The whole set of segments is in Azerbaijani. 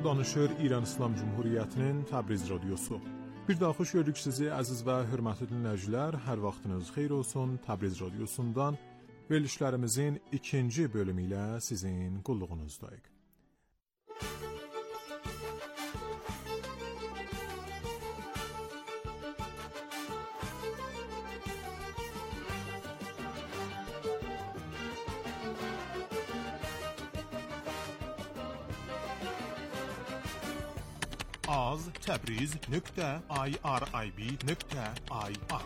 danışır İran İslam Cumhuriyyətinin Təbriz radiosu. Bir daha xoş gördük sizi əziz və hörmətli dinləyicilər. Hər vaxtınız xeyir olsun. Təbriz radiosundan verilişlərimizin ikinci bölümü ilə sizin qulluğunuzdayıq. az.tabriz.irib.ir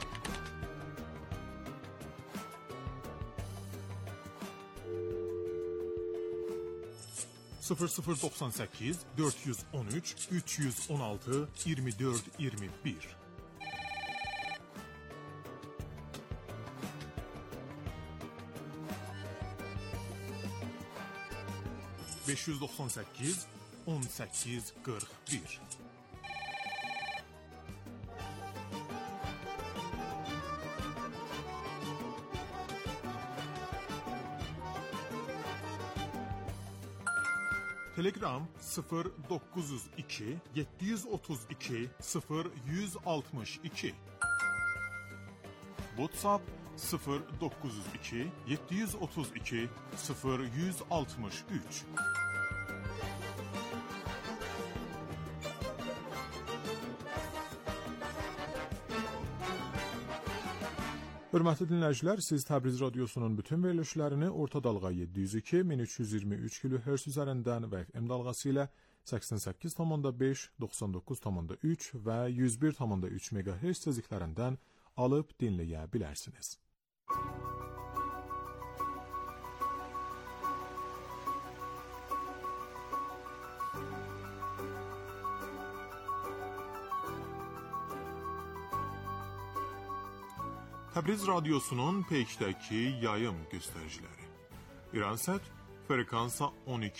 0098 413 316 24 21 598 18 41 Telegram 0902 732 0162 WhatsApp 0902 732 0163 Hörmətli dinləyicilər, siz Təbriz radiosunun bütün verilişlərini orta dalğa 702 1323 kHz üzərindən və FM dalğası ilə 88.5, 99.3 və 101.3 MHz tezliklərindən alıb dinləyə bilərsiniz. Təbriz radiosunun peykdəki yayım göstəriciləri. İransat frekansa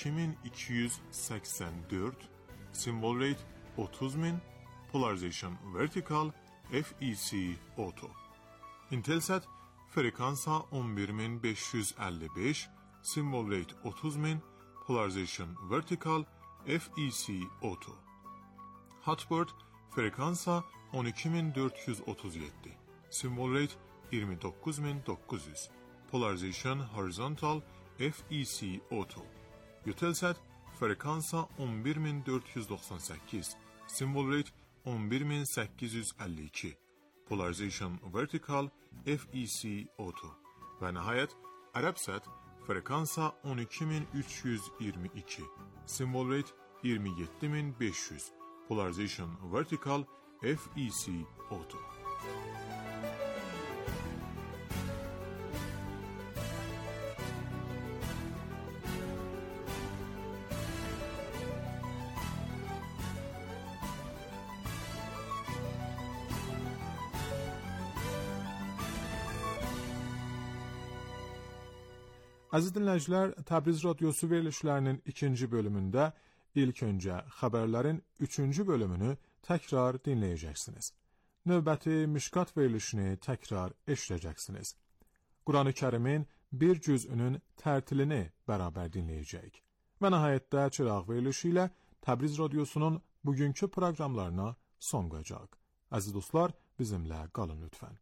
12284, symbol rate 30000, polarization vertical, FEC auto. Intelsat frekansa 11555, symbol rate 30000, polarization vertical, FEC auto. Hotbird frekansa 12437, symbol rate 29900, polarization horizontal, FEC auto. Eutelsat frekansa 11498, symbol rate 11852, polarization vertical, FEC auto. Və nəhayət Arabsat frekansa 12322, symbol rate 27500, polarization vertical, FEC auto. Əziz dinləyicilər, Təbriz radiosu verilişlərinin ikinci bölümündə ilk öncə xəbərlərin üçüncü bölümünü təkrar dinləyəcəksiniz. Növbəti Mişkat verilişini təkrar eşidəcəksiniz. Quran-ı Kərimin bir cüzünün tərtilini bərabər dinləyəcəyik. Və nəhayətdə çıraq verilişi ilə Təbriz radiosunun bugünkü proqramlarına son qoyacaq. Əziz dostlar, bizimlə qalın lütfən.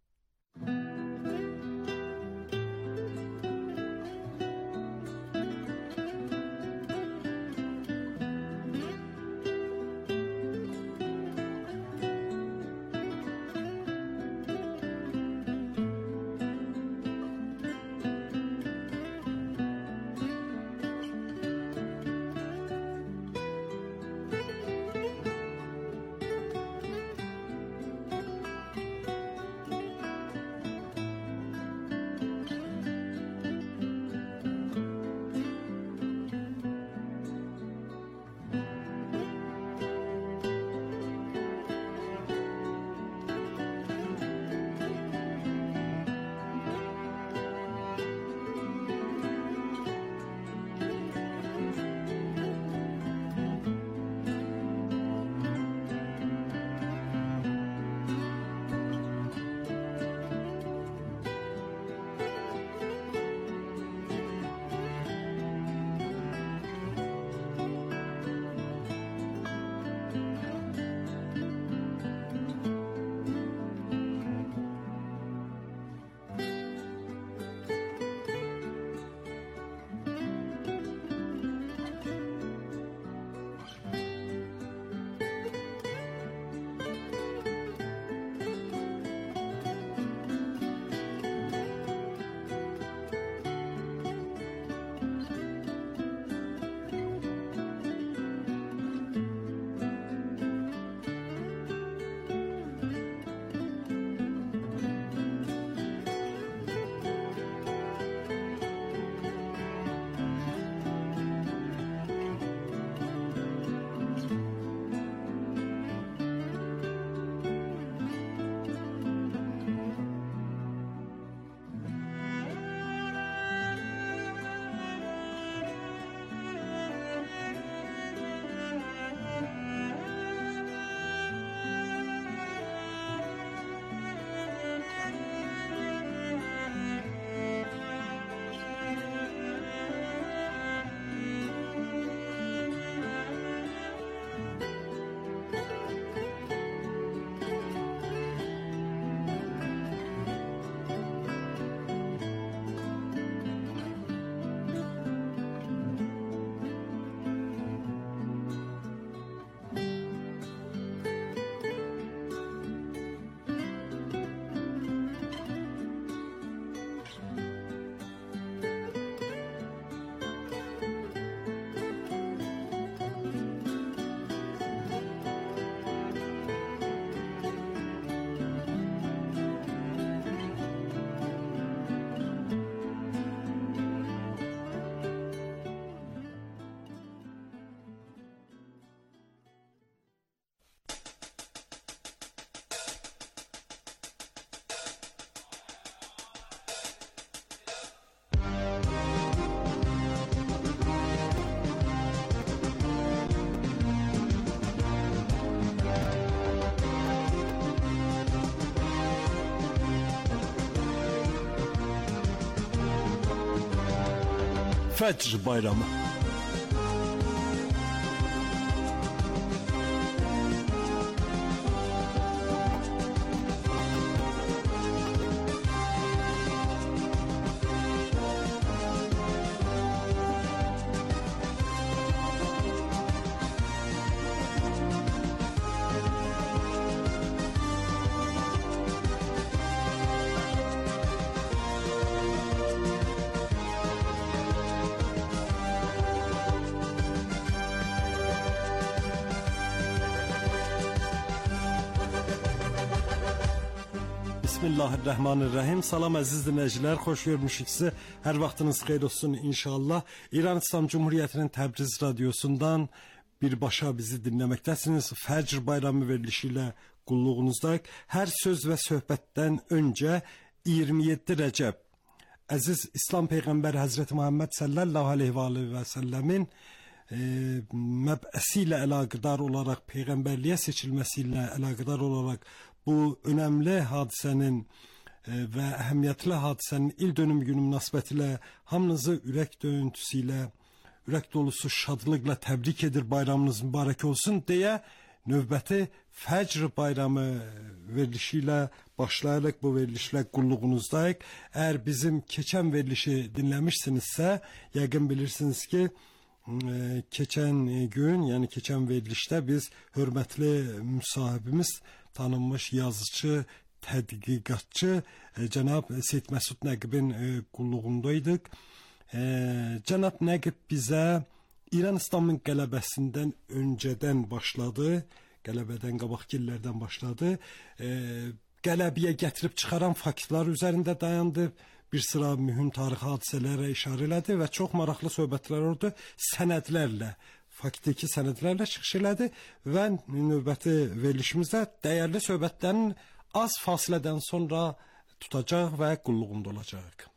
Fəcr bayramı. Bismillahirrahmanirrahim. Salam əziz dinləyicilər, xoş görmüşük sizi. Hər vaxtınız xeyir olsun inşallah. İran İslam Cumhuriyyətinin Təbriz radiosundan birbaşa bizi dinləməkdəsiniz. Fəcr bayramı verilişi ilə qulluğunuzdayıq. Hər söz və söhbətdən öncə 27 Rəcəb əziz İslam Peyğəmbəri Həzrəti Muhammed sallallahu aleyhi və səlləmin məbəsi ilə əlaqədar olaraq, Peyğəmbərliyə seçilməsi ilə əlaqədar olaraq bu önəmli hadisənin və əhəmiyyətli hadisənin ildönüm günü münasibətilə hamınızı ürək döyüntüsü ilə, ürək dolusu şadlıqla təbrik edir, bayramınız mübarək olsun deyə növbəti Fəcr bayramı verilişi ilə başlayaraq bu verilişlə qulluğunuzdayıq. Əgər bizim keçən verilişi dinləmişsinizsə, yəqin bilirsiniz ki, keçən gün, yəni keçən verilişdə biz hörmətli müsahibimiz, tanınmış yazıcı, tədqiqatçı cənab Seyid Məsud Nəqibin qulluğundaydıq. Cənab Nəqib bizə İran İslamın qələbəsindən öncədən başladı, qələbədən qabaqki illərdən başladı, qələbəyə gətirib çıxaran faktlar üzərində dayandı, bir sıra mühüm tarixi hadisələrə işarə elədi və çox maraqlı söhbətlər oldu, sənədlərlə, faktiki sənədlərlə çıxış elədi və növbəti verilişimizdə dəyərli söhbətlərin az fasilədən sonra tutacaq və qulluğunda olacaq.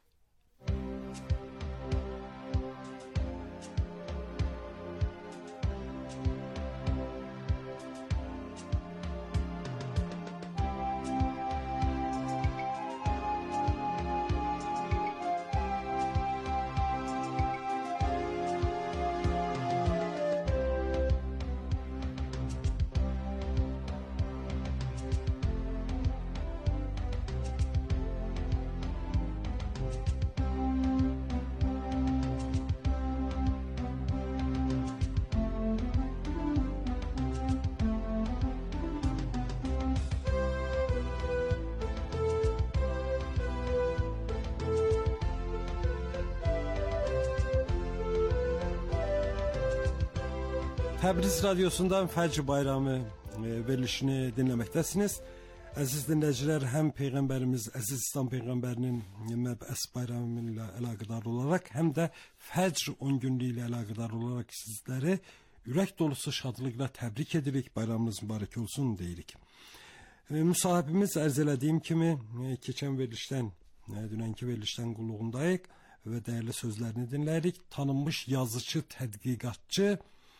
Təbriz radiosundan Fəcr bayramı verilişini dinləməkdəsiniz. Əziz dinləyicilər, həm Peyğəmbərimiz, əziz İslam Peyğəmbərinin məbəs bayramı ilə əlaqədar olaraq, həm də Fəcr 10 günlüyü ilə əlaqədar olaraq sizləri ürək dolusu şadlıqla təbrik edirik, bayramınız mübarək olsun deyirik. Müsahibimiz ərz elədiyim kimi, keçən verilişdən, dünənki verilişdən qulluğundayıq və dəyərli sözlərini dinləyirik. Tanınmış yazıcı, tədqiqatçı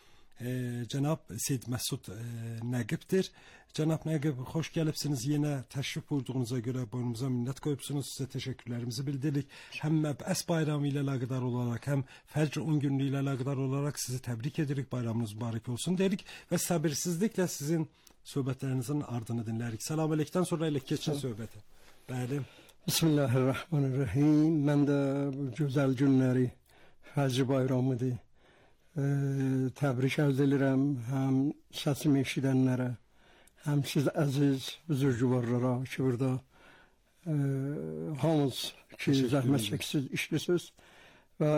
Cənab Seyid Məsud Nəqibdir. Cənab Nəqib, xoş gəlibsiniz. Yenə təşrif buyurduğunuza görə boynumuza minnət qoyubsunuz. Sizə təşəkkürlərimizi bildiririk. Həm məbəs bayramı ilə əlaqədar olaraq, həm Fəcr 10 günlüyü ilə əlaqədar olaraq sizi təbrik edirik. Bayramınız mübarək olsun deyirik və səbirsizliklə sizin söhbətlərinizin ardını dinləyirik. Salam əleykum, sonra elə keçin söhbətə. Bəli. Bismillahirrahmanirrahim. Mən də bu gözəl günləri Fəcr bayramıdır. Təbrik ərz edirəm həm səsimi eşidənlərə, həm siz əziz büzürgüvarlara ki, burada hamınız ki, zəhmət çəksiz işlisiniz və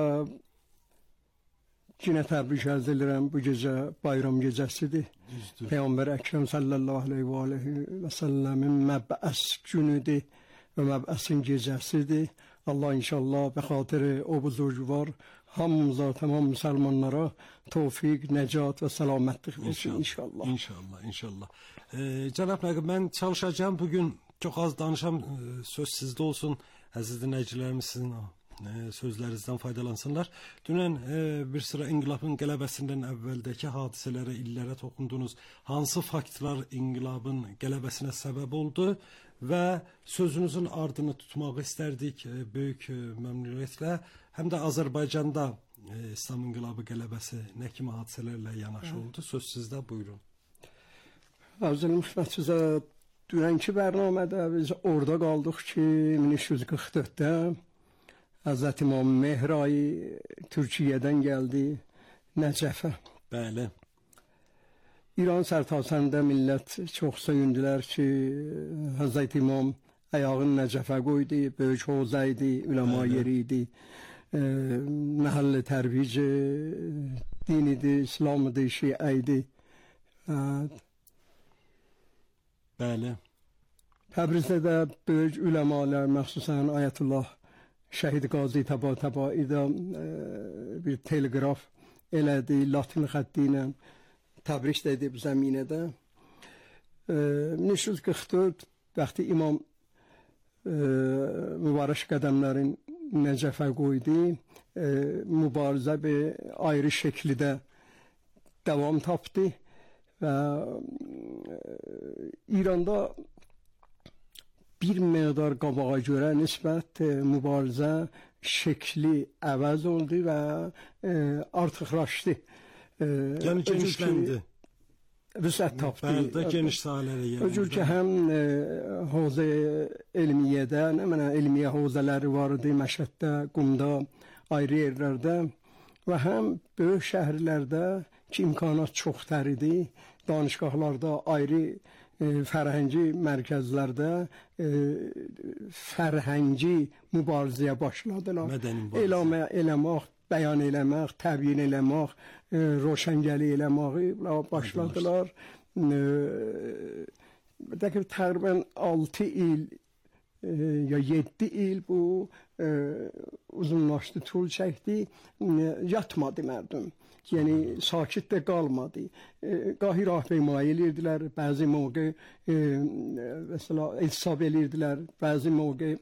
yenə təbrik ərz edirəm. Bu gecə bayram gecəsidir. Peyğəmbər Əkrəm sallallahu aleyhi və səlləmin məbəs günüdür və məbəsin gecəsidir. Allah inşallah və xatirə o buzurgüvar hamımıza, tamam müsəlmanlara tövfiq, nəcat və səlamətlik versin inşallah. İnşallah, inşallah. Cənab Nəqib, mən çalışacağım bugün çox az danışam, söz sizdə olsun. Əziz dinləyicilərimiz sizin sözlərinizdən faydalansınlar. Dünən bir sıra inqilabın qələbəsindən əvvəldəki hadisələrə, illərə toxundunuz. Hansı faktlar inqilabın qələbəsinə səbəb oldu və sözünüzün ardını tutmağı istərdik böyük məmnuniyyətlə. Həm də Azərbaycanda İslam İnqilabı qələbəsi nə kimi hadisələrlə yanaşı oldu? Söz sizdə, buyurun. Əziz müxtəsizə, dünənki bərnamədə biz orada qaldıq ki, 1344-də Həzrət İmam Mehrayı Türkiyədən gəldi Nəcəfə. Bəli. İran sərtasərində millət çox söyündülər ki, Həzrət İmam ayağını Nəcəfə qoydu, böyük hovza idi, üləma yeri idi. Məhəllə tərvic din idi, İslam idi, Şiə idi. Bəli. Təbrizdə də böyük üləmalar, məxsusən Ayətullah Şəhid Qazi Təbai də bir teleqraf elədi, latin xətti ilə təbrik edib zəminədə. 1344 vaxtı İmam mübarək qədəmlərin Nəcəfə qoydu, mübarizə bir ayrı şəkildə davam tapdı və İranda bir məqdar qabağa görə nisbət mübarizə şəkli əvəz oldu və artıqlaşdı. Yəni genişləndi. Vüsət tapdı. Bəli, geniş sahələrə yayıldı. Öcür ki, həm Hövzə elmiyyədə, nə mənə elmiyyə hövzələri var idi, Məşəddə, Qumda, ayrı yerlərdə və həm böyük şəhərlərdə ki, imkanat çoxdur idi, danışqahlarda, ayrı fərhəngi mərkəzlərdə fərhəngi mübarizəyə başladılar. Elamə eləmək, bəyan eləmək, təbyin eləmək, roşəngəli eləməyi başladılar. Təqribən 6 il ya 7 il bu uzunlaşdı, tul çəkdi, yatmadı mərdum. Yəni sakit də qalmadı. Qahi rahpeymayi edirdilər, bəzi mövqe mesela hesab edirdilər, bəzi mövqe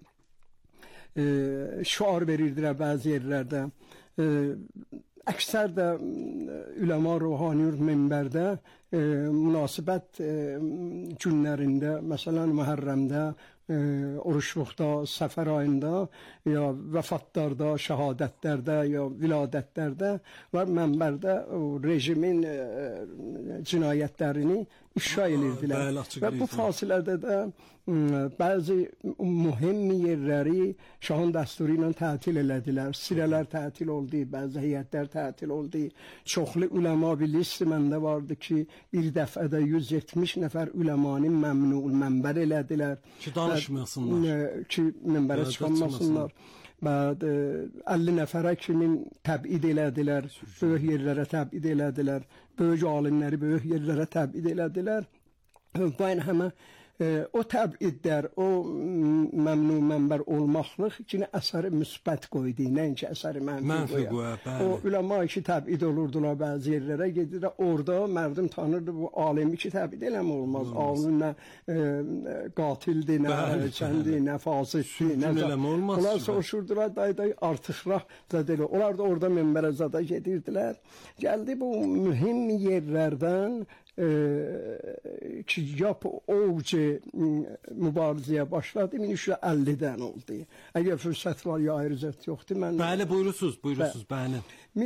şuar verirdilər bəzi yerlərdə. Əksər də üləma ruhani minbərdə münasibət günlərində, məsələn Məhərrəmdə, oruçluqda, səfər ayında, ya vəfatlarda, şəhadətlərdə, ya viladətlərdə və mənbərdə rejimin cinayətlərini ifşa edirdilər. Və bu fasilədə də bəzi mühüm yerləri şahın dəsturu ilə tətil elədilər. Sirələr tətil oldu, bəzi heyətlər tətil oldu. Çoxlu üləma bir listi məndə vardı ki, bir dəfədə 170 nəfər üləmanı məmnun mənbər elədilər. Ki, danışmasınlar. Ki, mənbərə çıxanmasınlar. 50 nəfərə kimin təbid elədilər, böyük yerlərə təbid elədilər, böyük alimləri böyük yerlərə təbid elədilər. Bu həmə o təbidlər, o məmnun mənbər olmaqlıq ki, əsəri müsbət qoydu, nəinki əsəri mənfi qoydu. O üləma ki, təbid olurdular bəzi yerlərə, gedirlər, orada mərdim tanırdı, bu alimi ki, təbid eləmə olmaz. Alim nə qatildir, nə hərçəndir, nə fasitdir, nə olmaz. Onlar soruşurdular, day artıqraq zədəli. Onlar da orada mənbərə zada gedirdilər. Gəldi bu mühüm yerlərdən ki, yap ovcu mübarizəyə başladı, 1350-dən oldu. Əgər fürsət var, ya ayrıcət yoxdur. Bəli, buyurusuz, bəli.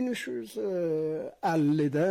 1350-də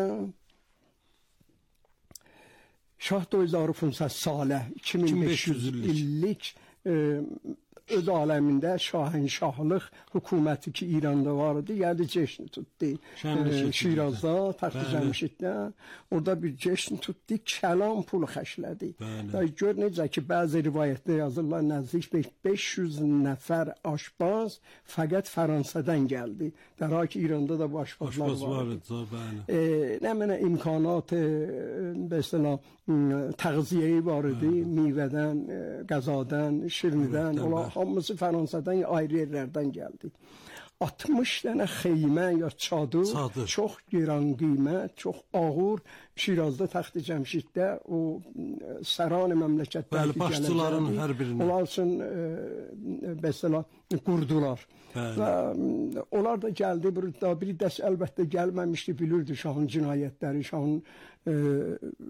Şah 2500 salə, 2500 illik öz aləmində şahənşahlıq hökuməti ki, İranda var idi, gəldi ceşni tutdu. Şirazda, Təxtcəmşiddə, orada bir ceşni tutdu, kəlam pulu xəşlədi. Gör necə ki, bəzi rivayətdə yazırlar, nəzdik 500 nəfər aşbaz fəqət Fransədən gəldi. Dərhal ki, İranda da bu aşbazlar var idi. Nə mənə imkanat, mesela təğziyeyi var idi, meyvədən, qəzadan, şirnidən, hamısı Fransa'dan ayrı yerlərdən gəldi. 60 dənə xeymə ya çadır, çox giran qiymət, çox ağır Şirazda, Təxtcəmşiddə o səran məmləkətləri başçıların hər birini onlar üçün mesela qurdular. Və onlar da gəldi, bir dəst əlbəttə gəlməmişdi, bilirdi şahın cinayətləri, şahın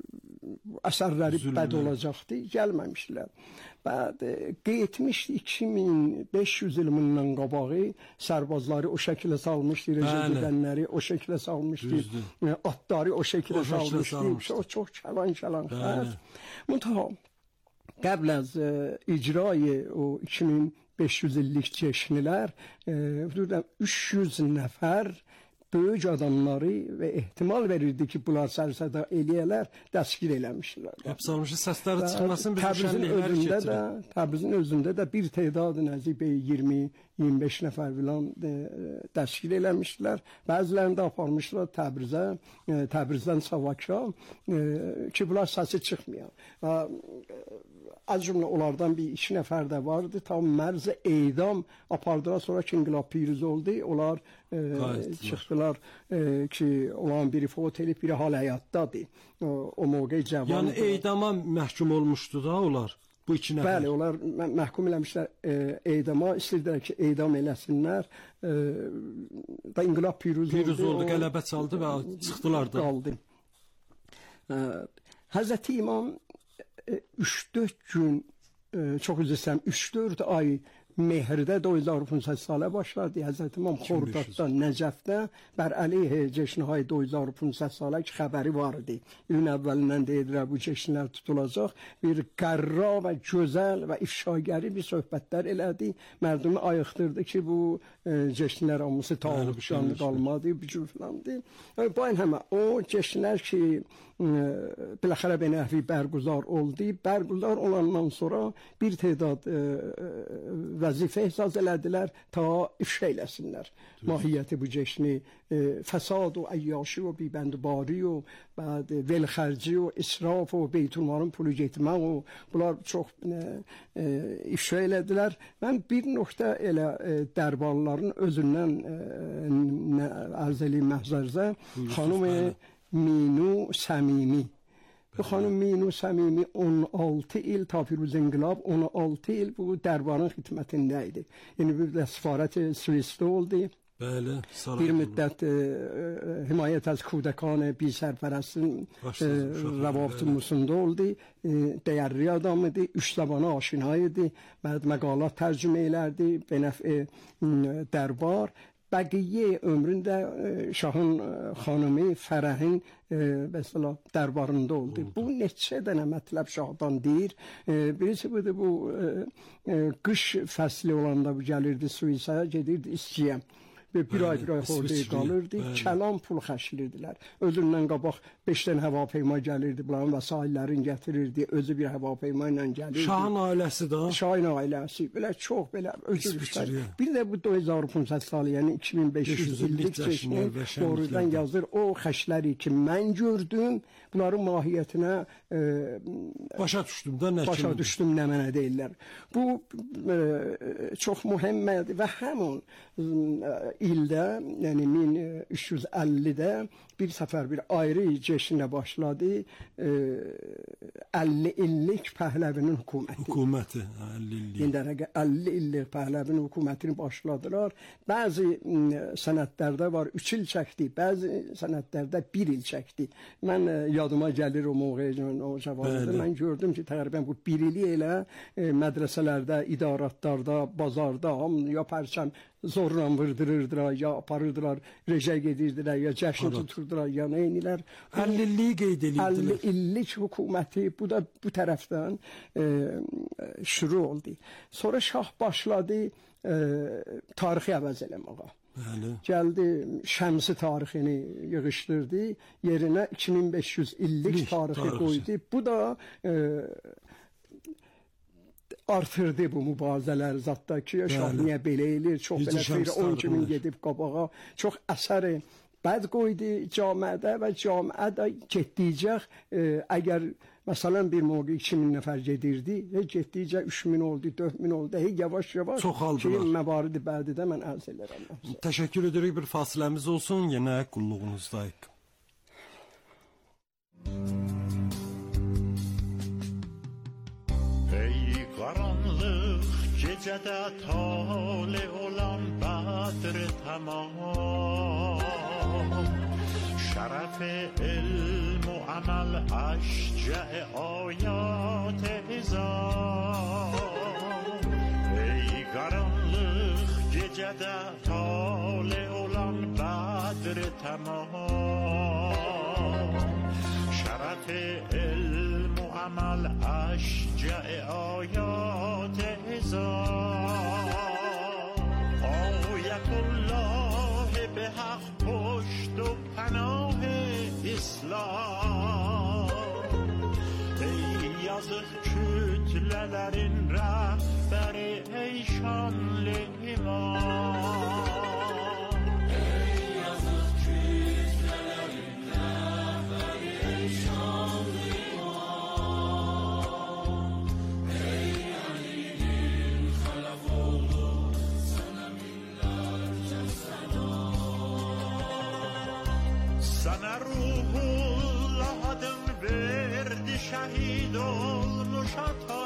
əsərləri bəd olacaqdı, gəlməmişlər. Bəd qeytmişdi 2500 il bundan qabağı sərbazları o şəklə salmışdı, rejə gedənləri o şəklə salmışdı, atları o şəklə salmışdı. Çox kəlan xərc. Müntəha qəbl az icrayı o 2500 illik cəşnlər 300 nəfər böyük adamları və ehtimal verirdi ki, bunlar sərsəda eləyələr, dəstgir eləmişlər. Həbs almışı səsləri çıxmasın, biz müşənlikləri getirir. Təbrizin özündə də bir tedadı nəzik 20-25 nəfər filan dəstgir eləmişlər. Bəzilərini də aparmışlar Təbrizə, Təbrizdən Savakra ki, bunlar səsi çıxmayan. Az cümlə onlardan bir 2 nəfər də vardı. Tam mərz edam apardılar, sonra ki, inqilab piriz oldu. Onlar çıxdılar ki, olan biri fot edib, biri hal həyatdadır. O mövqe cavan. Yəni edama məhkum olmuşdu da onlar, bu 2 nəfər? Bəli, onlar məhkum eləmişlər edama, istədilər ki, edam eləsinlər. Da inqilab piriz oldu, qələbə çaldı və çıxdılar da. Qaldı. Həzrəti İmam 3-4 gün, çox üzr istəyirəm, 3-4 ay Mehrdə 2015 salə başladı. Həzrət İmam Xordadda, Nəcəfdə bər əleyhə cəşnhay 2015 salə ki, xəbəri var idi. İlin əvvəlindən deyirlər, bu cəşnlər tutulacaq. Bir qərra və gözəl və ifşagəri bir söhbətlər elədi. Mərdumi ayıqdırdı ki, bu cəşnlər hamısı tağlıqşanlı qalmadı, bir cür filandı. Bayın həmə, o cəşnlər ki, biləxərə bir nəhvi bərguzar oldu. Bərguzar olandan sonra bir tedad vəzifə ehsas elədilər ta ifşa eləsinlər. Mahiyyəti bu cəşni fəsad və əyyaşi və bibəndbari və velxərci və israf və beytulmarın pulu getmək və bunlar çox ifşa elədilər. Mən bir nöqtə elə dərbarların özündən ərz eləyim məhzərzə xanım Minu Səmimi. Bu xanım Minu Səmimi 16 il ta Firuz İnqilab 16 il bu dərbarın xidmətində idi. Yəni bir də səfarət Svisdə oldu. Bəli, bir müddət himayət az kudəkan bi sərpərəstin rəvabit musunda oldu. Dəyərli adam idi, 3 zabana aşina idi. Bəd məqalat tərcümə elərdi be nəfə dərbar. Bəqiyyə ömründə Şahın xanımı Fərəhin mesela dərbarında oldu. Bu neçə dənə mətləb Şahdan deyir. Birisi budur, bu qış fəsli olanda bu gəlirdi Suisaya, gedirdi İskiyə. Bir ay orada qalırdı, kəlam pul xərcləyirdilər. Özündən qabaq 5 dənə hava peyma gəlirdi, bunların vəsaillərini gətirirdi, özü bir hava peyma ilə gəlirdi. Şahın ailəsi də? Şahın ailəsi, belə çox belə ödülüşlər. Bir də bu 2015 salı, yəni 2500 illik çeşni doğrudan yazır. O xərcləri ki, mən gördüm, bunların mahiyyətinə başa düşdüm də, nə kimi? Başa düşdüm, nə mənə deyirlər. Bu çox mühəmmədir və həmin ildə, yəni 1350-də bir səfər bir ayrı cəşnə başladı. 50 illik Pəhləvinin hökuməti. Hökuməti, 50 illik. 50 illik Pəhləvinin hökumətini başladılar. Bəzi sənədlərdə var 3 il çəkdi, bəzi sənədlərdə 1 il çəkdi. Mən yadıma gəlir o mövqeyə, o cavabında mən gördüm ki, təqribən bu 1 ili elə mədrəsələrdə, idaratlarda, bazarda hamı ya pərçəm zorla vırdırırdılar, ya aparırdılar, rejə gedirdilər, ya cəşn tuturdular, ya neynilər. 50 illik qeyd edirdilər. 50 illik hökuməti bu da bu tərəfdən şuru oldu. Sonra Şah başladı tarixi əvəz eləməyə. Gəldi şəmsi tarixini yığışdırdı, yerinə 2500 illik tarixi qoydu. Bu da artırdı bu mübarizələr zətdə ki, Şah niyə belə eləyir, çox belə xeyri 10 kimin gedib qabağa, çox əsəri bəd qoydu camiədə və camiədə getdikcə, əgər məsələn bir mövqe 2000 nəfər gedirdi, getdikcə 3000 oldu, 4000 oldu, yavaş-yavaş ki, məbaridi bədidə mən ərz elərəm. Təşəkkür edirik, bir fasiləmiz olsun, yenə qulluğunuzdayıq. Qaranlıq gecədə tale olan Bədr tamam, شرف علم و عمل اشجع آیات هزار ey karanlık gecede tale olan Bedr tamam şeref ilm و عمل اشجع آیات هزار آیت الله به حق پشت و پناه İslam ey yazık kütlelerin rehberi ey şanlı imam ey yazık kütlelerin rehberi ey şanlı imam ey Ali'nin halaf oldu sana binlerce selam sana ruhullah adın verdi şehit olmuş ata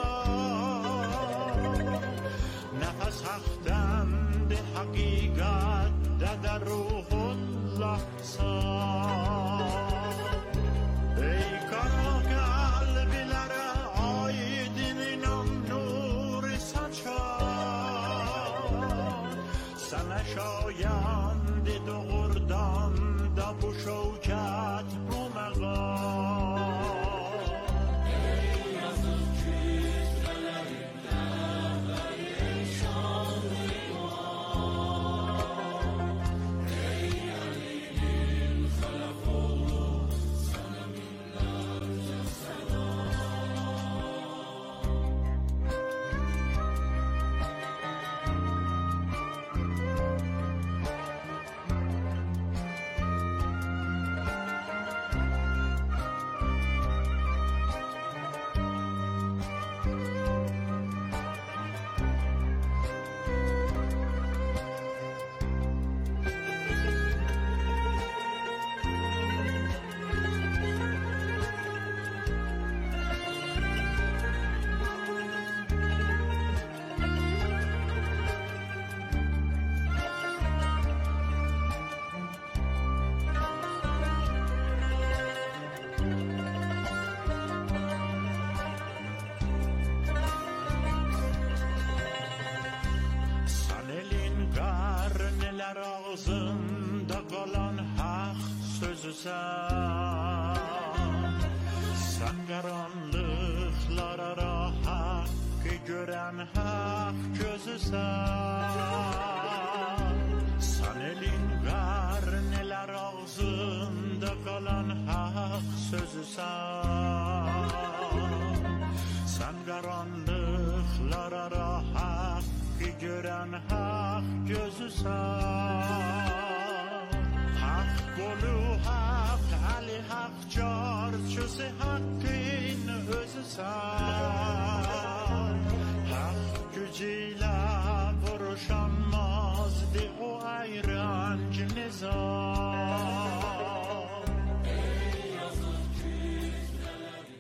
nefes haktan de hakikatte de ruhullah sar ey kara kalbilere aydın inan nuri saçar sana şayandi doğurdan da bu şevket bu meğar sen karanlıklara hakkı gören hak gözüsen sen elin karneler ağzında kalan hak sözüsen sen karanlıklara hakkı gören hak gözüsen hak golü hak Ali hak çarçısı hakkın özüsen hak gücüyle vuruşanmazdı o ayrancı nizam ey yazık kütleleri.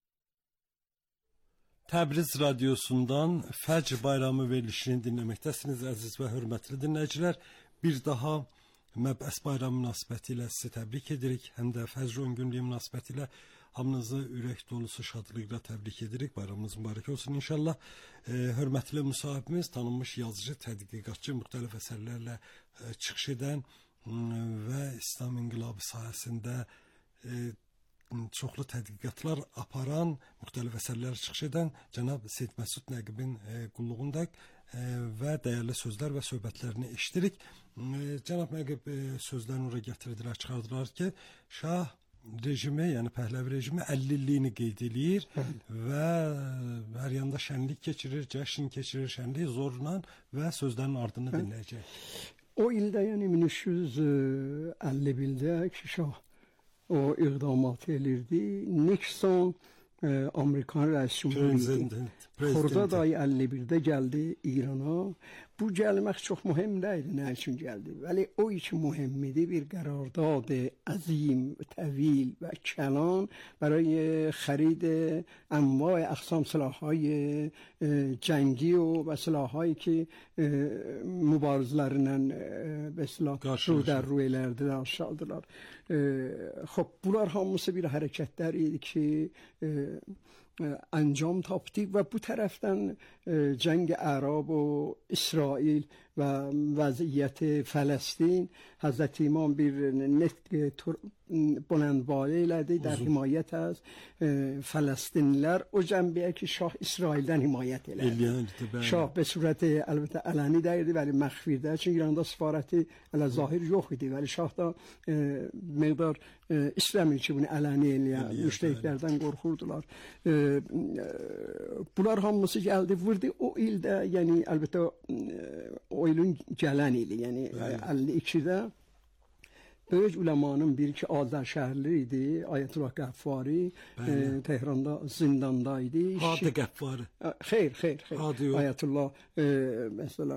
Təbriz radiosundan Fəcr bayramı verilişini dinləməkdəsiniz əziz və hörmətli dinləyicilər. Bir daha Məbəs bayramı münasibətilə sizi təbrik edirik. Həm də Fəcr 10 günlüyü münasibətilə hamınızı ürək dolusu şadlıqla təbrik edirik. Bayramınız mübarək olsun inşallah. Hörmətli müsahibimiz, tanınmış yazıcı, tədqiqatçı, müxtəlif əsərlərlə çıxış edən və İslam inqilabı sahəsində çoxlu tədqiqatlar aparan, müxtəlif əsərlər çıxış edən cənab Seyyid Məsud Nəqibin qulluğunda və dəyərli sözlər və söhbətlərini eşidirik. Cənab Nəqib sözlərini oraya gətirdilər, çıxardılar ki, Şah rejimi, yəni Pəhləvi rejimi 50-liyini qeyd edir və hər yanda şənlik keçirir, cəşn keçirir, şənlik zorla və sözlərin ardını dinləyəcək. O ildə, yəni 1351-də ki, Şah o iqdamatı elirdi. Nixon Amerikan rəis cümhuru Xordad ayı 51-də gəldi İrana. Bu gəlmək çox mühüm deyildi, nə üçün gəldi? Vəli o üçün mühüm idi, bir قرارداد عظیم و طویل و کلان برای خرید انواع اقسام سلاح‌های جنگی و سلاح‌هایی که mübarizlərindən به اصطلاح رو در رو elərdilər, aşağıdılar. خب bunlar hamısı bir hərəkətlər idi ki انجام تاپتی و bu tərəfdən جنگ عرب و اسرائیل و وضعیت فلسطین حضرت امام bir net بلندباله elədi در حمایت از فلسطینlər o cəmbiyə ki şah İsraildən himayət elədi. Şah به صورت البته علنی deyildi ولی məxfidə çünki İranda səfarəti hələ zahir yox idi ولی şah da məqdar istəmir ki bunu ələni eləyən müştəriklərdən qorxurdular. Bunlar hamısı gəldi vurdu o ildə yəni əlbəttə o ilin gələn ili yəni 52-də böyük ulemanın biri ki Azərşəhərli idi, Ayətullah Qəffari, Tehranda zindandaydı. Hadi Qəffari. Xeyr. Ayətullah mesela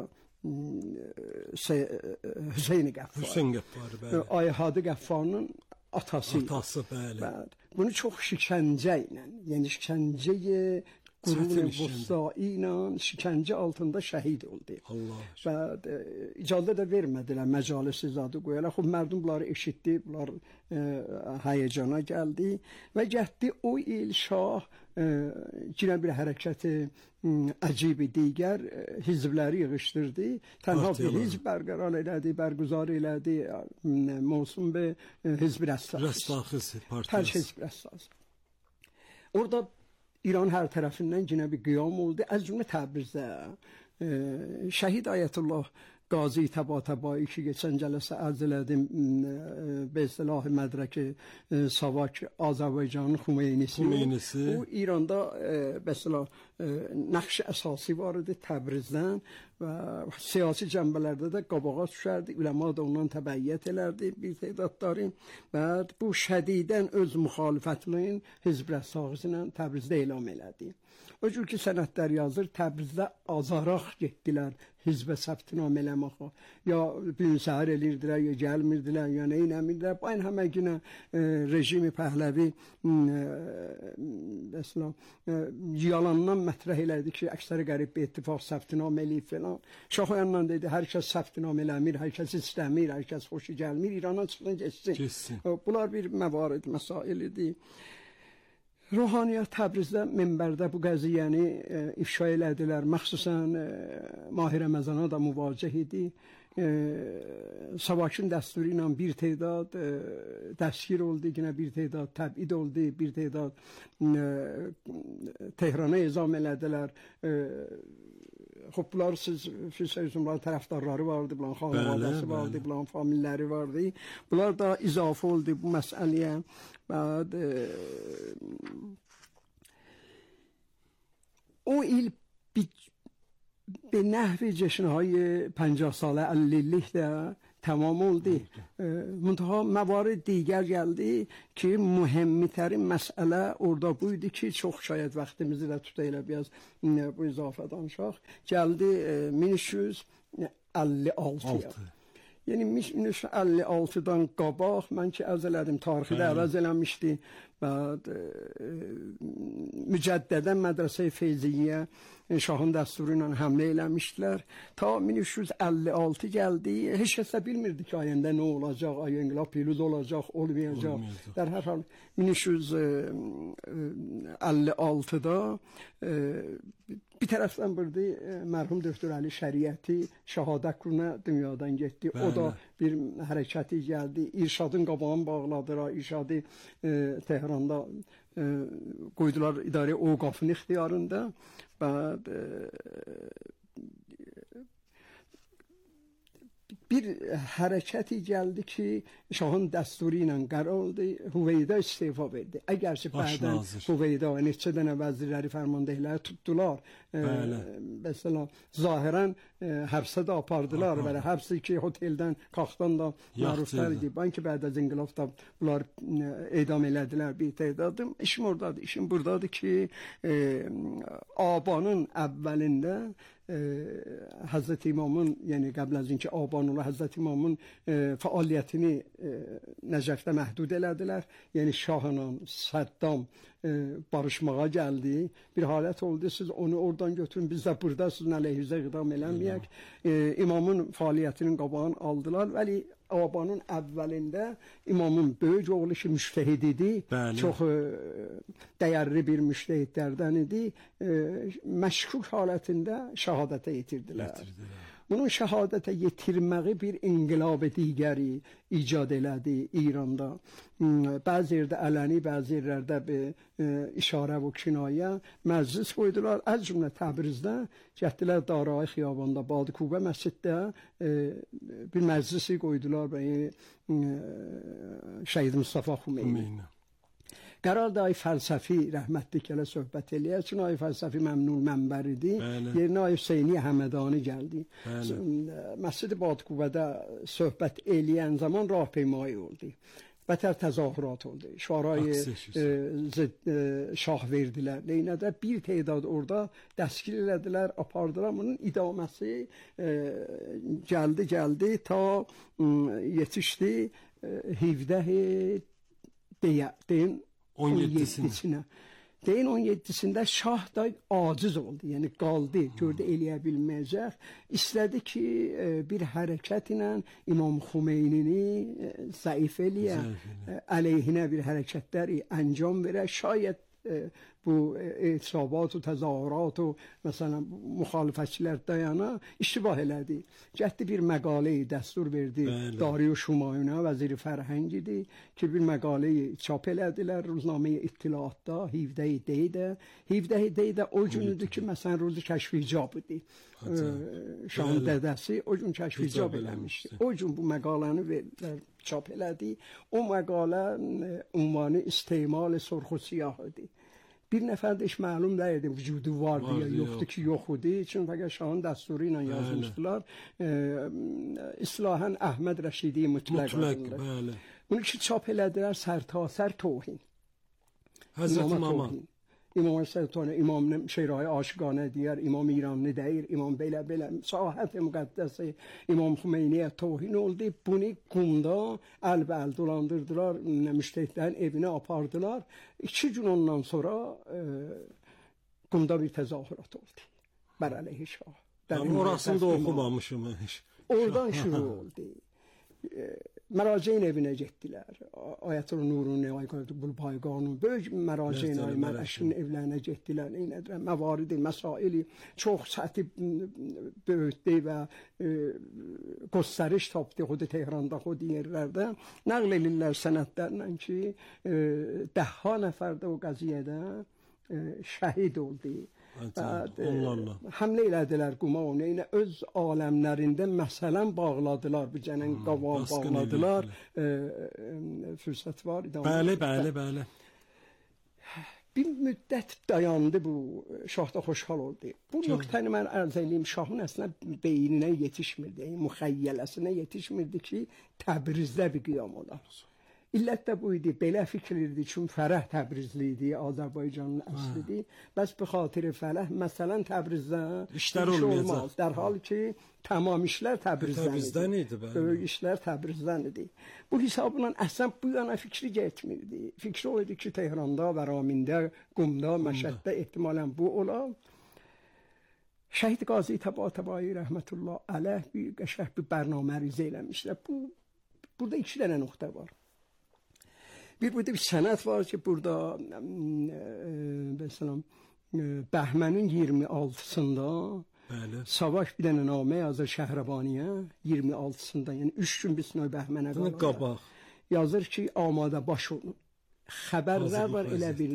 Hüseyin Qəffari. Hadi Qəffarının atası. Bəli. Bunu çox şikəncə ilə, yəni şikəncəyə Qurun Vüstai ilə şikəncə altında şəhid oldu. Və icazə də vermədilər məcalisi zadı qoyarlar. Xub mərdum bunları eşitdi, bunlar həyəcana gəldi və getdi o il şah yine bir hərəkəti əcib digər hizbləri yığışdırdı. Tənha bir hizb bərqərar elədi, bərgüzar elədi. Mevsum be Hizb Rəssas. Hər Hizb Rəssas. Orada İran hər tərəfindən yine bir qiyam oldu. Az cümlə Təbrizdə şəhid Ayətullah Qazi Təbatəbai ki geçən cələsə ərz elədim به اصطلاح مدرک ساواک آذربایجان خمینیسی او ایراندا به اصطلاح نقش اساسی وارد Təbrizdən və siyasi cənbələrdə də qabağa düşərdi. Ulema da ondan təbəyyət elərdi bir tədadları və bu şədidən öz müxalifətinin Hizb Rəssas ilə Təbrizdə elan elədi. O cür ki sənədlər yazır Təbrizdə azaraq getdilər hizbə səbtinam eləməxə. Ya bir səhər elirdilər, ya gəlmirdilər, ya nə eləmirdilər. Bu aynı həməginə rejimi Pəhləvi mesela yalandan mətrəh elədi ki, əksəri qərib bir ittifaq səbtinam eləyib falan. Şah o yandan dedi, hər kəs səbtinam eləmir, hər kəs istəmir, hər kəs xoşu gəlmir, İrana çıxsın, geçsin. Bunlar bir məvarid, məsail idi. Ruhaniyyət Təbrizdə minbərdə bu qəziyyəni ifşa elədilər. Məxsusən Mah Ramazana da müvacih idi. Savaşın dəsturu ilə bir tədad dəstgir oldu, yine bir tədad təbid oldu, bir tədad Tehrana ezam elədilər. Xub bunlar siz bunların tərəfdarları vardı, bunların xanvadəsi vardı, bunların familləri vardı. Bunlar da izafə oldu bu məsələyə. بعد او il به نحو جشنهای 50 ساله علیلیه ده تمام oldu. منتها موارد دیگر geldi ki mühimmetərin məsələ orada buydu ki çok şayet vaktimizi de tutayla biraz bu izafə danışaq. Geldi 1356'ya. Yəni 1356-dan qabaq mən ki ərz elədim tarixi də əvəz eləmişdi. Mücəddədən mədrəsə Feyziyyə şahın dəsturu ilə həmlə eləmişdilər. Ta 1356 gəldi. Heç kəs də bilmirdi ki ayəndə nə olacaq, ay inqilab piruz olacaq, olmayacaq. در hər hal 1356-da bir tərəfdən burada mərhum Döktür Əli Şəriəti şəhadət quruna dünyadan getdi. O da bir hərəkəti gəldi. İrşadın qabağını bağladılar. İrşadı Tehranda qoydular idarə Oqafın ixtiyarında. bir hərəkəti gəldi ki, şahın dəsturu ilə qərar oldu, Hüveyda istefa verdi. Əgərçi bədən Hüveyda neçə dənə vəzirləri fərmandehləri tutdular. Mesela zahirən həbsə də apardılar və həbsi ki, oteldən qalxdan da məruzlar idi. Banki bəd az inqilabda bunlar edam elədilər bir tədadım. İşim oradadır. İşim buradadır ki, Abanın əvvəlində Hazreti İmamın, yəni qəbl az inki Abanullah Hazreti İmamın fəaliyyətini Nəcəfdə məhdud elədilər. Yəni Şahla Səddam barışmağa gəldi. Bir halət oldu, siz onu oradan götürün, biz də burada sizin əleyhizə iqdam eləməyək. İmamın fəaliyyətinin qabağını aldılar. Vəli Abanın əvvəlində İmamın böyük oğlu ki, müştəhid idi. Çox dəyərli bir müştəhidlərdən idi. Məşkuk halətində şəhadətə yetirdilər. Bunun şəhadətə yetirməyi bir inqilab digəri icad elədi İranda. Bəzi yerdə ələni, bəzi yerlərdə işarə və kinayə məclis qoydular. Az cümlə Təbrizdə getdilər Darai xiyabanda, Badıkubə məsciddə bir məclisi qoydular Şəhid Mustafa Xümeyni. Qərar da ay fəlsəfi rəhmətlik elə söhbət eləyər. Çünki ay fəlsəfi məmnun mənbər idi. Yerinə ay Hüseyni Həmədani gəldi. Məscid Badıkubədə söhbət eləyən zaman rahpeymayı oldu. Bətər təzahürat oldu. Şuarayı şah verdilər. Neynədə bir tədad orada dəstgir elədilər, apardılar. Bunun idaməsi gəldi ta yetişdi 17-sinə. Deyin 17-sində şah da aciz oldu, yəni qaldı, gördü eləyə bilməyəcək. İstədi ki, bir hərəkət ilə İmam Xümeynini zəif eləyə, əleyhinə bir hərəkətlər əncam verə, şayət bu etisabat و təzahürat و مثلا müxalifətçilər dayana iştibah elədi. Getdi bir məqaləyi dəstur verdi Dariuş Humayuna, vəziri fərhəng idi ki, bir məqaləyi çap elədilər Ruznaməyə İttilaatda 17 deydə o günüdür ki, məsələn ruzu kəşf-icab idi. Şahın dədəsi o gün kəşf-icab eləmişdi. O gün bu məqaləni çap elədi. O məqalə ünvanı istemal sürx و siyah idi. Bir nəfər də heç məlum deyildi, vücudu vardı ya yoxdur ki, yox idi. Çünki fəqət şahın dəsturu ilə yazmışdılar. İslahen Əhməd Rəşidi mütləq. Bunu ki, çap elədilər sərtasər tohin. Həzrət İmama. İmam Səltanə, İmam Şeyrayı aşıqanə deyər, İmam İranlı deyir, İmam belə sahət müqəddəsi İmam Xümeyniyə tohin oldu. Bunu qumda əl-bəl dolandırdılar, müştəhidlərin evinə apardılar. 2 gün ondan sonra qumda bir təzahürat oldu. Bər əleyhi şah. Orasını da oxumamışım. Oradan şuru oldu. Məraceyn evinə getdilər. Ayətullah Nurun, Ayətullah Bayqanun, böyük məraceyn Məşkin evlərinə getdilər. Məvaridi, məsaili çox səthi böyütdü və göstəriş tapdı xudi Tehranda, xudi yerlərdə. Nəql edirlər sənədlərlə ki, 10 nəfər də o qəziyyədə şəhid oldu. Həmlə elədilər quma onu, yəni öz aləmlərində məsələn bağladılar, bu cənən qavan bağladılar, fürsət var. Bəli. Bir müddət dayandı bu, şah da xoşhal oldu. Bu nöqtəni mən ərz edeyim, şahın əslində beyninə yetişmirdi, müxəyyələsinə yetişmirdi ki, Təbrizdə bir qiyam olar. İllət də bu idi, belə fikir idi, çünki Fərəh Təbrizli idi, Azərbaycanın əslidir. Bəs bu xatirə Fərəh, məsələn Təbrizdə işlər olmaz. Dərhal ki, tamam işlər Təbrizdən idi. Böyük işlər Təbrizdən idi. Bu hesabla əslən bu yana fikri getmirdi. Fikri o idi ki, Tehranda, Vəramində, Qumda, Məşəddə ehtimalən bu olar. Şəhid Qazi Təbai rəhmətullah əleyh bir qəşəng bir bərnamə rizə eləmişlər. Burada 2 dənə nöqtə var. Burada bir sənət var ki, burada Bəhmənin 26-sında Savaş bir dənə namə yazır Şəhrəbaniyə 26-sında, yəni 3 gün biz Bəhmənə qalır. Yazır ki, amadə baş olun. Xəbərlər var elə bir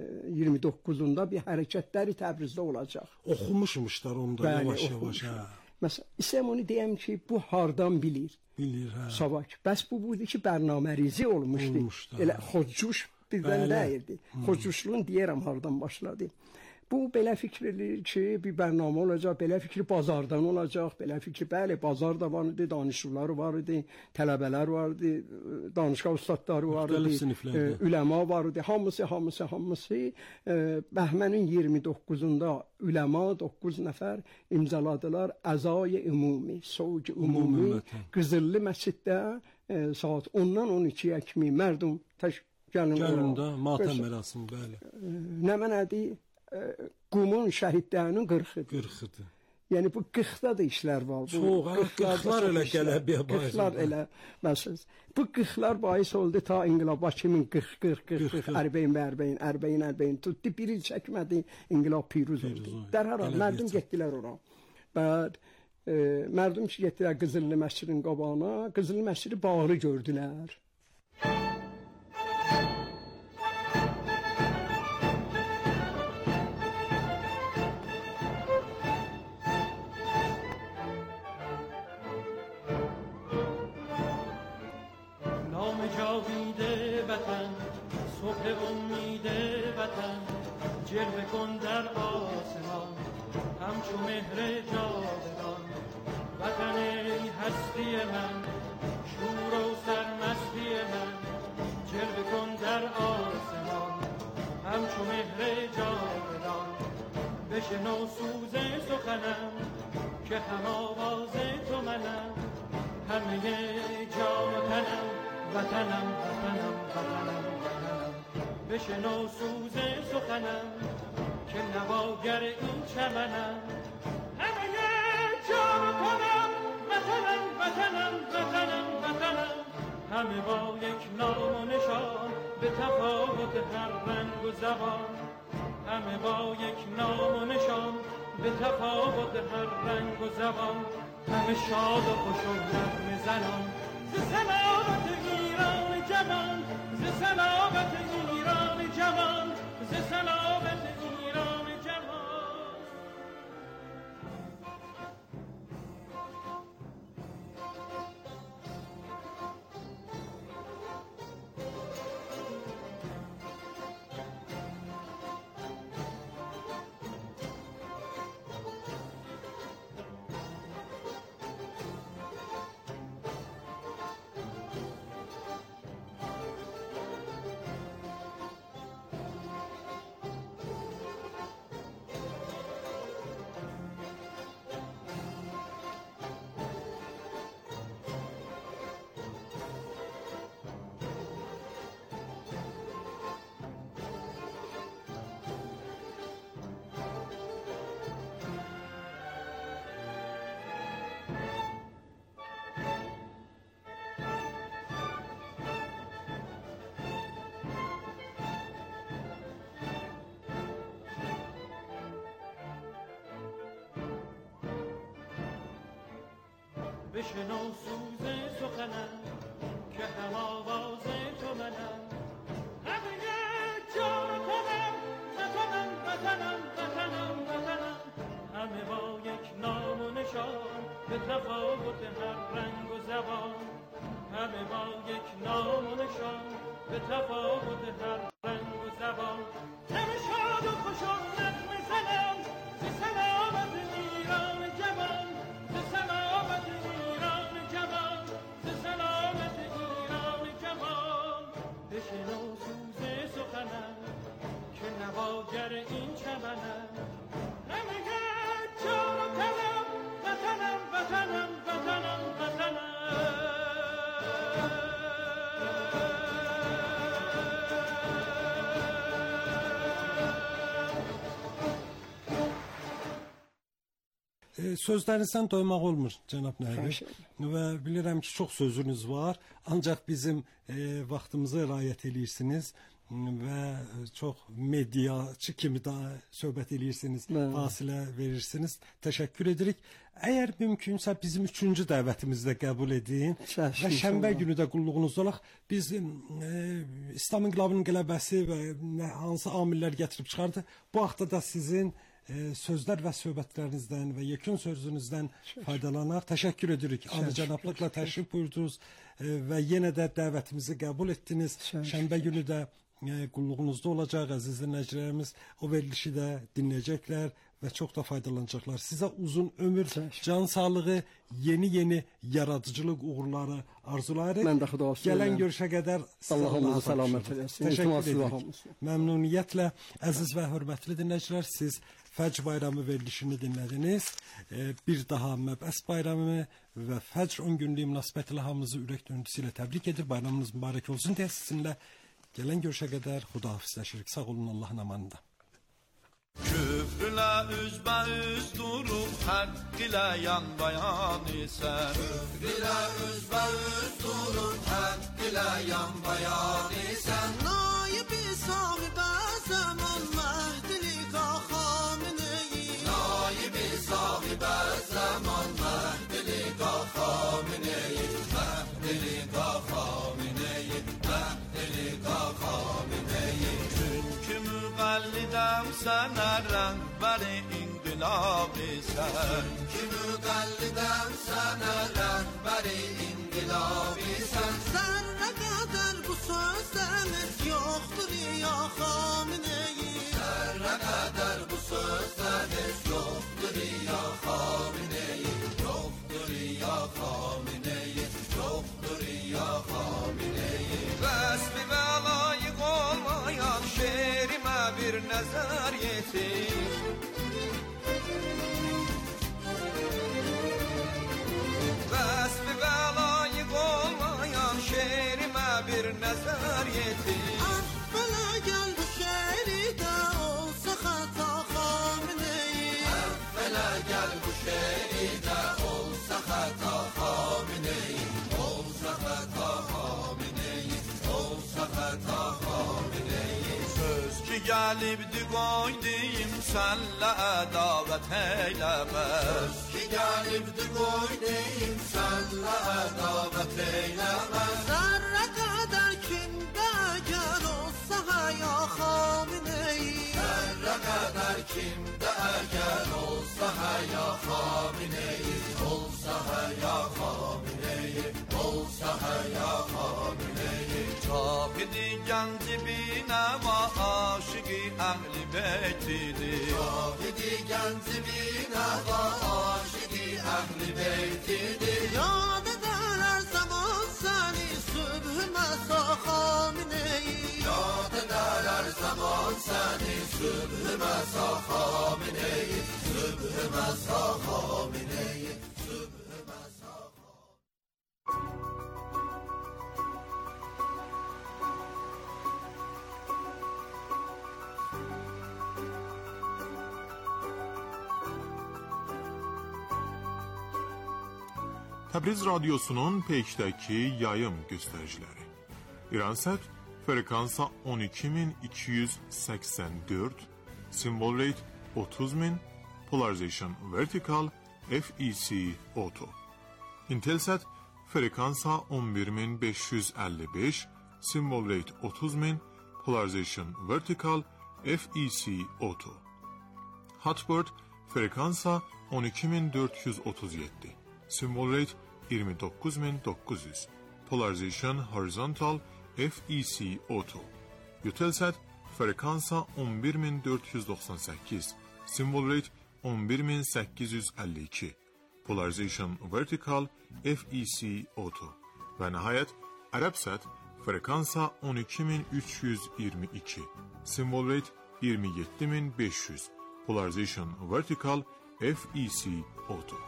29-unda bir hərəkətləri Təbrizdə olacaq. Oxumuşmuşlar onda yavaş-yavaş. Mesela İslam onu diyeyim ki bu hardan bilir. Bilir, hə. Savak. Bəs bu buydu ki bərnamərizi olmuşdu. Elə xodcuş birdən deyildi. Xodcuşluğun deyərəm hardan başladı. Bu belə fikir edir ki, bir bərnamə olacaq, belə fikri bazardan olacaq, belə fikri bəli, bazar da var idi, danışıqları var idi, tələbələr var idi, danışqa ustadları var idi, üləma var idi, hamısı bəhmənin 29-unda üləma 9 nəfər imzaladılar əzay ümumi, soğuc ümumi Qızıllı məsciddə saat 10-dan 12-yə kimi mərdum gəlində matəm mərasimi, bəli. Nə mənədir? Qumun şəhidlərinin 40-dır. Yəni bu 40-da da işlər var. Çox, 40-lar elə gələbiyə bahis. 40-lar elə, məsələn. Bu 40-lar bahis oldu ta inqilaba kimin 40, 40, tutdu, bir il çəkmədi, inqilab piruz oldu. Dərhal mərdum getdilər ora. Bəd, mərdum ki getdilər Qızıllı məscidin qabağına, Qızıllı məscidi bağlı gördülər. جلوه کن در آسمان همچون مهر جاودان وطن هستی من شور و سرمستی من جلوه کن در آسمان همچون مهر جاودان بشنو سوز سخنم که هم آواز تو منم همه جان و تنم وطنم بشنو سوز سخنم که نواگر این چمنم همه جان و تنم وطنم همه با یک نام و نشان به تفاوت هر رنگ و زبان همه با یک نام و نشان به تفاوت هر رنگ و زبان همه شاد و خوش و نغمه زنان ز سلامت ایران جوان ز سلامت ایران جوان ز سلامت ایران جوان بشنو سوز سخنم که هم آواز تو منم همه جان و تنم وطنم همه با یک نام و نشان به تفاوت هر رنگ و زبان همه با یک نام و نشان به تفاوت هر رنگ و زبان همه شاد و خوش و نغمه زنم ز سلامت ایران جوان ز سلامت ایران جوان ز سلامت ایران جوان بشنو سوز سخنم که نواگر این چمنم همه جان و تنم وطنم Sözlərinizdən doymaq olmur, cənab Nəbi. Və bilirəm ki, çox sözünüz var, ancaq bizim vaxtımızı riayət edirsiniz və çox mediaçı kimi də söhbət edirsiniz, fasilə verirsiniz. Təşəkkür edirik. Əgər mümkünsə bizim 3-cü dəvətimizi də qəbul edin və şənbə günü də qulluğunuzda olaq. Biz İslam İnqilabının qələbəsi və hansı amillər gətirib çıxardı, bu haqda da sizin sözlər və söhbətlərinizdən və yekun sözünüzdən faydalanaq. Təşəkkür edirik. Alicənablıqla təşrif buyurdunuz və yenə də dəvətimizi qəbul etdiniz. Şənbə günü də qulluğunuzda olacaq. Əziz dinləyicilərimiz o verilişi də dinləyəcəklər və çox da faydalanacaqlar. Sizə uzun ömür, can sağlığı, yeni yaradıcılıq uğurları arzulayırıq. Mən də xuda olsun. Gələn görüşə qədər Allah'ımızı salamat eləsin. Təşəkkür edirik. Məmnuniyyətlə əziz və hörmətli dinləyicilər, siz Fəcr bayramı verilişini dinlədiniz. Bir daha Məbəs bayramı və Fəcr 10 günlük münasibətilə hamınızı ürək döndüsü ilə təbrik edir. Bayramınız mübarək olsun deyə sizinlə gələn görüşə qədər xudahafizləşirik. Sağ olun, Allahın amanında. Küfrülə üzbəüz durub haqq ilə yan bayan isən. Küfrülə üzbəüz durub haqq ilə yan bayan isən. Naib-i sahibə zaman məhdili qaxamineyi. Naib-i sahibə zaman məhdili qaxamineyi. Məhdili qaxamineyi. Məhdili qaxamineyi. Çünki müqəllidəm sənə rəhbəri inqilab isən. Çünki müqəllidəm sənə rəhbəri inqilab isən. Zərrə qədər bu sözləriniz yoxdur ya Xamineyi. Zərrə qədər bu sözləriniz yoxdur ya Xamineyi. Yoxdur ya Xamineyi. Yoxdur ya Xamineyi. Vəsmi və layiq olmayan şerimə bir nəzər yetir. Vəsmi və layiq olmayan şerimə bir nəzər yetir. Əvvələ gəl bu şəhridə olsa xəta Xamineyi. Əvvələ gəl bu şəhridə olsa xəta Xamineyi. Olsa xəta Xamineyi. Olsa xəta Xamineyi. Söz ki gəlibdi qoy deyim sənlə ədavət eyləmə. Söz ki gəlibdi qoy deyim sənlə ədavət eyləmə. Zərrə qədər kimdə əgər olsa həya Xamineyi. Zərrə qədər kimdə əgər olsa həya Xamineyi. Olsa həya Xamineyi. Olsa həya Xamineyi. Cahidi gənci binəva aşıqi əhli beytidir. Cahidi gənci binəva aşıqi əhli beytidir. Yad edərlər zaman səni sübhümə Xamineyi. Yad edərlər zaman səni sübhümə Xamineyi. Sübhümə Xamineyi. Sübhümə Təbriz Radyosu'nun Peyk'təki yayım göstəriciləri. İransət frekansa 12284, symbol rate 30000, polarization vertical, FEC auto. Intelsat frekansa 11555, symbol rate 30000, polarization vertical, FEC auto. Hotbird frekansa 12437, symbol rate 29900, polarization horizontal, FEC auto. Eutelsat frekansa 11498, symbol rate 11852, polarization vertical, FEC auto. Və nəhayət Arabsat frekansa 12322, symbol rate 27500, polarization vertical, FEC auto.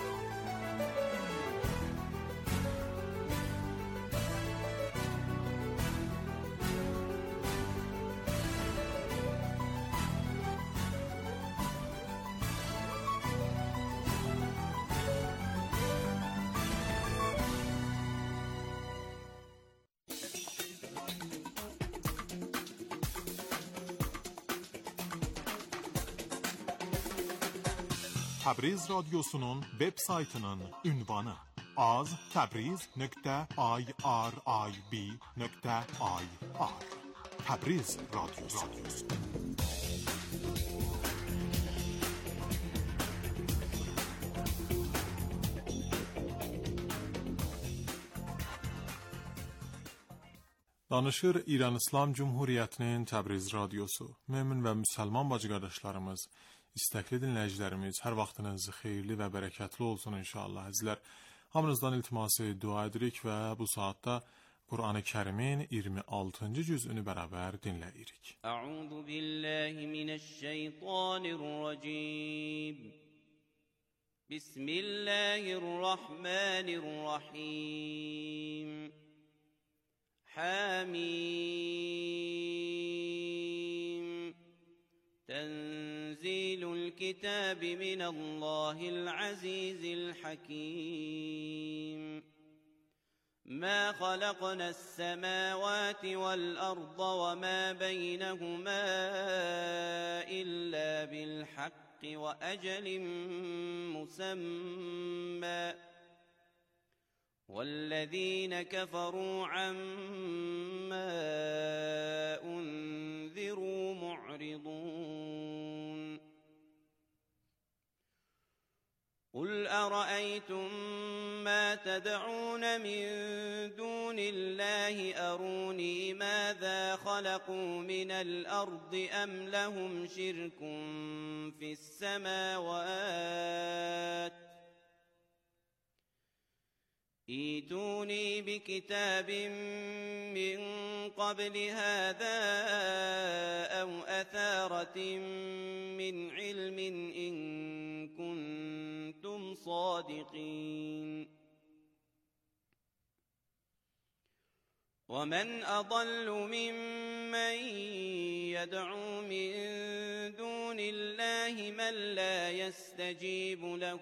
Təbriz Radyosu'nun web saytının ünvanı az-irib.ir. Təbriz Radyosu. Danışır İran İslam Cumhuriyyətinin Təbriz radiosu. Mömin və müsəlman bacı qardaşlarımız, istəkli dinləyicilərimiz, hər vaxtınız xeyirli və bərəkətli olsun inşallah. Əzizlər, hamınızdan iltiması dua edirik və bu saatda Qur'an-ı Kərimin 26-cı cüzünü bərabər dinləyirik. Əuzu billahi minəşşeytanirracim. Bismillahirrahmanirrahim. Hamim. Tenzilul kitabi minallahil azizil hakim. ما خلقنا السماوات والأرض وما بينهما إلا بالحق وأجل مسمى والذين كفروا عما أنذروا معرضون قل أرأيتم ما تدعون من دون الله أروني ماذا خلقوا من الأرض أم لهم شرك في السماوات ائتوني بكتاب من قبل هذا أو أثارة من علم إن كنتم صادقين ومن أضل ممن يدعو من دون الله من لا يستجيب له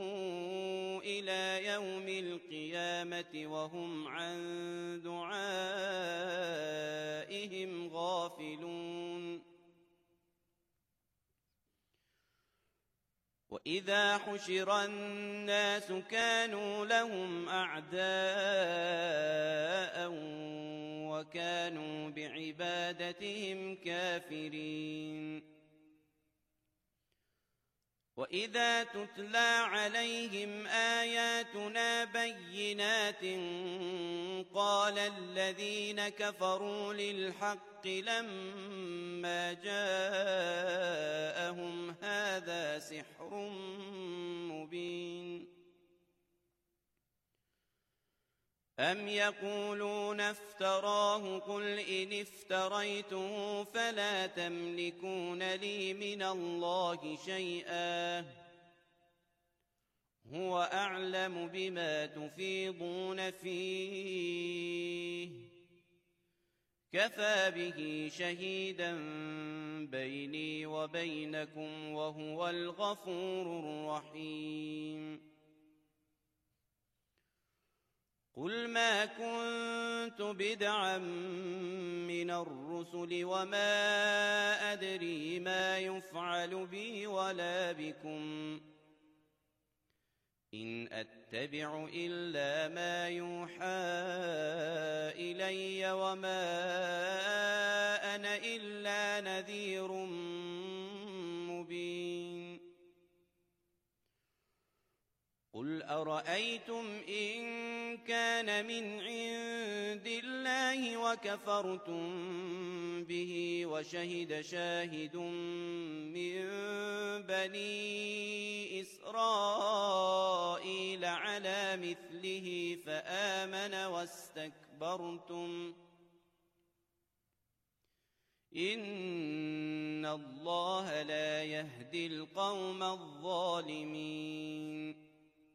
إلى يوم القيامة وهم عن دعائهم غافلون وإذا حشر الناس كانوا لهم أعداء وكانوا بعبادتهم كافرين وإذا تتلى عليهم آياتنا بينات قال الذين كفروا للحق لما جاءهم هذا سحر مبين أم يقولون افتراه قل إن افتريته فلا تملكون لي من الله شيئا هو أعلم بما تفيضون فيه كفى به شهيدا بيني وبينكم وهو الغفور الرحيم قل ما كنت بدعا من الرسل وما أدري ما يفعل بي ولا بكم إن أتبع إلا ما يوحى إلي وما أنا إلا نذير مبين قل أرأيتم إن كان من عند الله وكفرتم به وشهد شاهد من بني إسرائيل على مثله فآمن واستكبرتم إن الله لا يهدي القوم الظالمين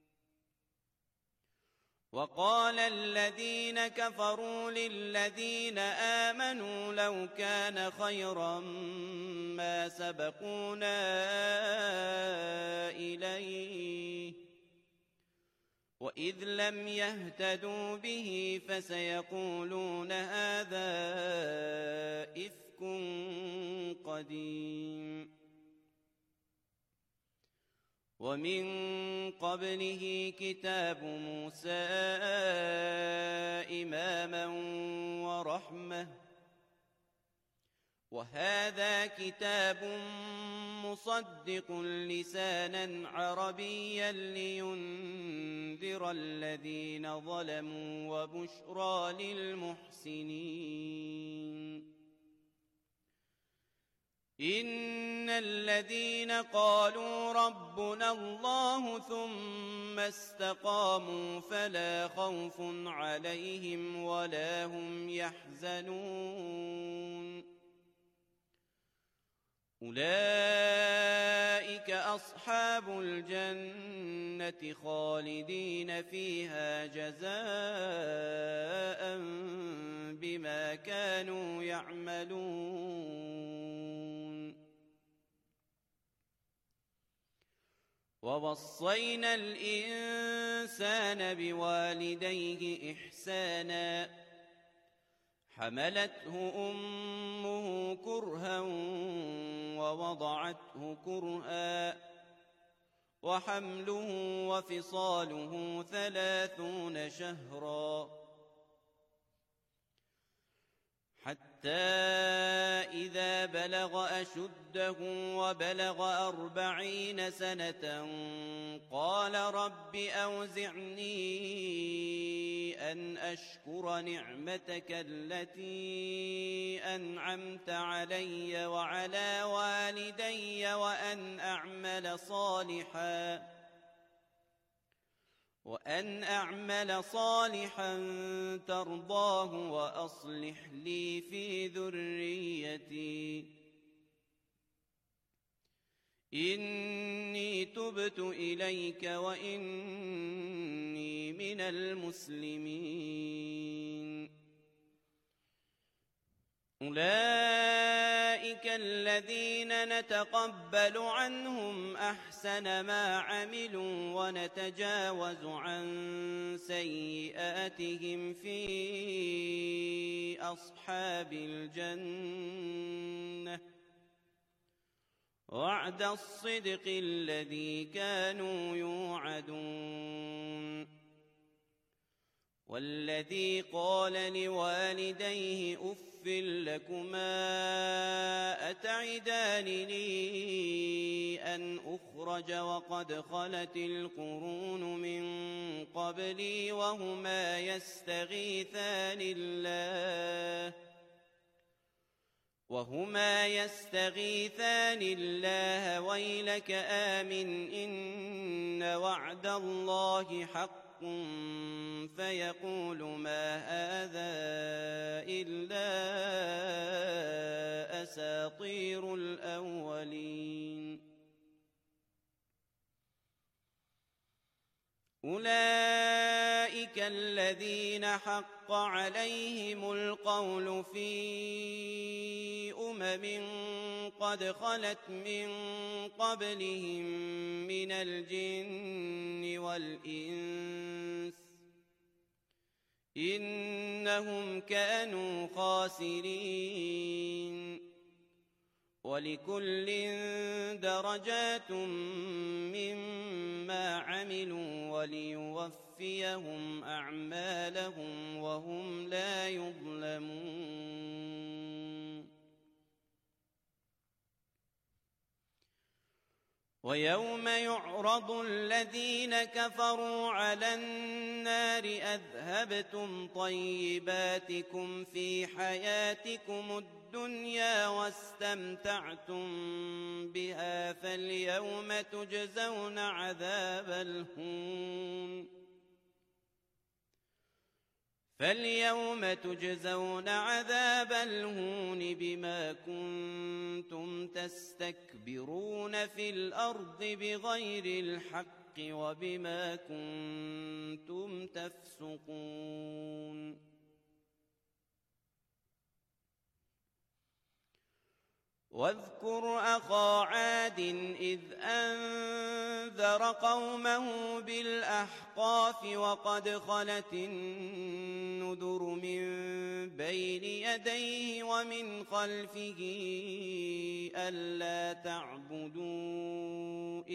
وقال الذين كفروا للذين آمنوا لو كان خيرا ما سبقونا إليه وإذ لم يهتدوا به فسيقولون هذا إفك قديم ومن قبله كتاب موسى إماما ورحمة وهذا كتاب مصدق لسانا عربيا لينذر لينذر الذين ظلموا وبشرى للمحسنين. إن الذين قالوا ربنا الله ثم استقاموا فلا خوف عليهم ولا هم يحزنون. أولئك أصحاب الجنة خالدين فيها جزاء بما كانوا يعملون. ووصينا الإنسان بوالديه إحسانا حملته أمه كرها ووضعته كرها وحمله وفصاله 30 شهرا حتى إذا بلغ أشده وبلغ 40 سنة قال رب أوزعني أن أشكر نعمتك التي أنعمت علي وعلى والدي وأن أعمل صالحا ترضاه وأصلح لي في ذريتي إني تبت إليك وإني من المسلمين. أولئك الذين نتقبل عنهم أحسن ما عملوا ونتجاوز عن سيئاتهم في أصحاب الجنة وعد الصدق الذي كانوا يوعدون. والذي قال لوالديه أف لكما أتعدانني أن أخرج وقد خلت القرون من قبلي وهما يستغيثان الله ويلك آمن إن وعد الله حق فيقول ما هذا إلا أساطير الأولين. أولئك الذين حق عليهم القول في قد خلت من قبلهم من الجن والإنس إنهم كانوا خاسرين. ولكل درجات مما عملوا وليوفيهم أعمالهم وهم لا يظلمون. ويوم يعرض الذين كفروا على النار أذهبتم طيباتكم في حياتكم الدنيا واستمتعتم بها فاليوم تجزون عذاب الهون بما كنتم تستكبرون في الأرض بغير الحق وبما كنتم تفسقون. واذكر أخا عاد إذ أنذر قومه بالأحقاف وقد خلت النذر من بين يديه ومن خلفه ألا تعبدوا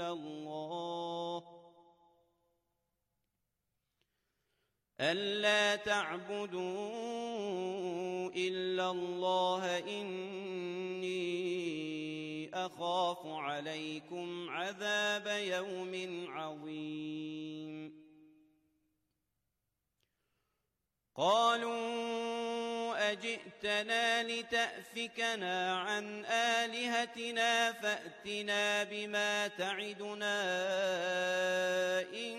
إلا الله إني أخاف عليكم عذاب يوم عظيم. قالوا أجئتنا لتأفكنا عن آلهتنا فأتنا بما تعدنا إن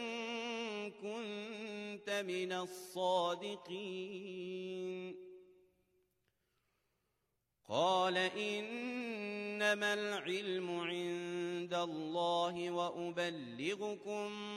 كنت من الصادقين قال إنما العلم عند الله وأبلغكم